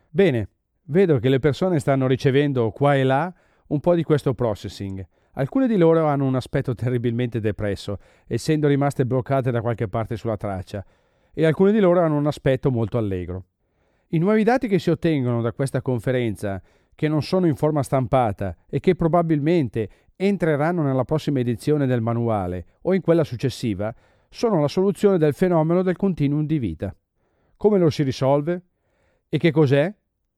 Bene, vedo che le persone stanno ricevendo qua e là un po' di questo processing. Alcune di loro hanno un aspetto terribilmente depresso, essendo rimaste bloccate da qualche parte sulla traccia, e alcune di loro hanno un aspetto molto allegro. I nuovi dati che si ottengono da questa conferenza, che non sono in forma stampata e che probabilmente entreranno nella prossima edizione del manuale o in quella successiva, sono la soluzione del fenomeno del continuum di vita. Come lo si risolve? E che cos'è?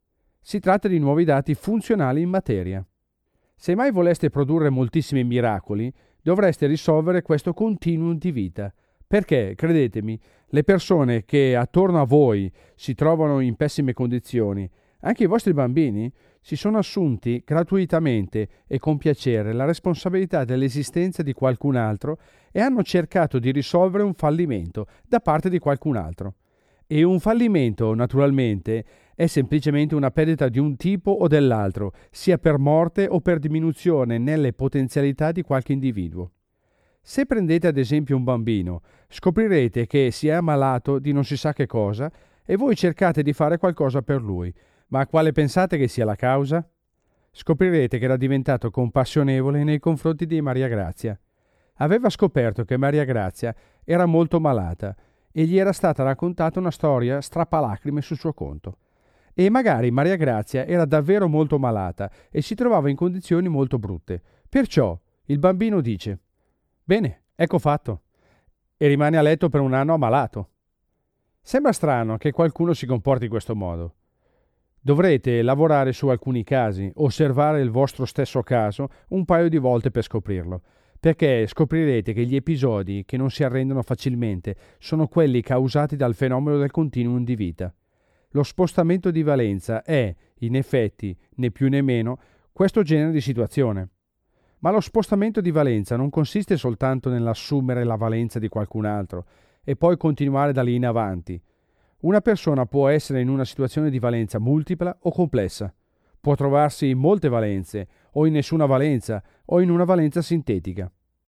Si tratta di nuovi dati funzionali in materia. Se mai voleste produrre moltissimi miracoli, dovreste risolvere questo continuum di vita, perché, credetemi, le persone che attorno a voi si trovano in pessime condizioni, anche i vostri bambini, si sono assunti gratuitamente e con piacere la responsabilità dell'esistenza di qualcun altro e hanno cercato di risolvere un fallimento da parte di qualcun altro. E un fallimento, naturalmente, è semplicemente una perdita di un tipo o dell'altro, sia per morte o per diminuzione nelle potenzialità di qualche individuo. Se prendete ad esempio un bambino, scoprirete che si è ammalato di non si sa che cosa e voi cercate di fare qualcosa per lui. Ma quale pensate che sia la causa? Scoprirete che era diventato compassionevole nei confronti di Maria Grazia. Aveva scoperto che Maria Grazia era molto malata e gli era stata raccontata una storia strappalacrime sul suo conto. E magari Maria Grazia era davvero molto malata e si trovava in condizioni molto brutte. Perciò il bambino dice: «Bene, ecco fatto», e rimane a letto per un anno ammalato. Sembra strano che qualcuno si comporti in questo modo. Dovrete lavorare su alcuni casi, osservare il vostro stesso caso un paio di volte per scoprirlo, perché scoprirete che gli episodi che non si arrendono facilmente sono quelli causati dal fenomeno del continuum di vita. Lo spostamento di valenza è, in effetti, né più né meno, questo genere di situazione. Ma lo spostamento di valenza non consiste soltanto nell'assumere la valenza di qualcun altro e poi continuare da lì in avanti. Una persona può essere in una situazione di valenza multipla o complessa. Può trovarsi in molte valenze, o in nessuna valenza, o in una valenza sintetica.